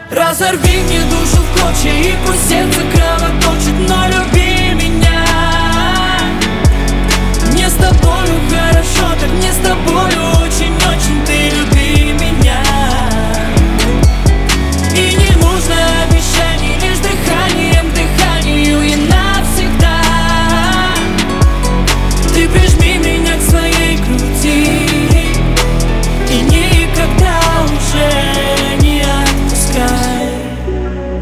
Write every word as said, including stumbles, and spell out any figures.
Разорви мне душу в клочья и пусть сердце кровоточит, но люби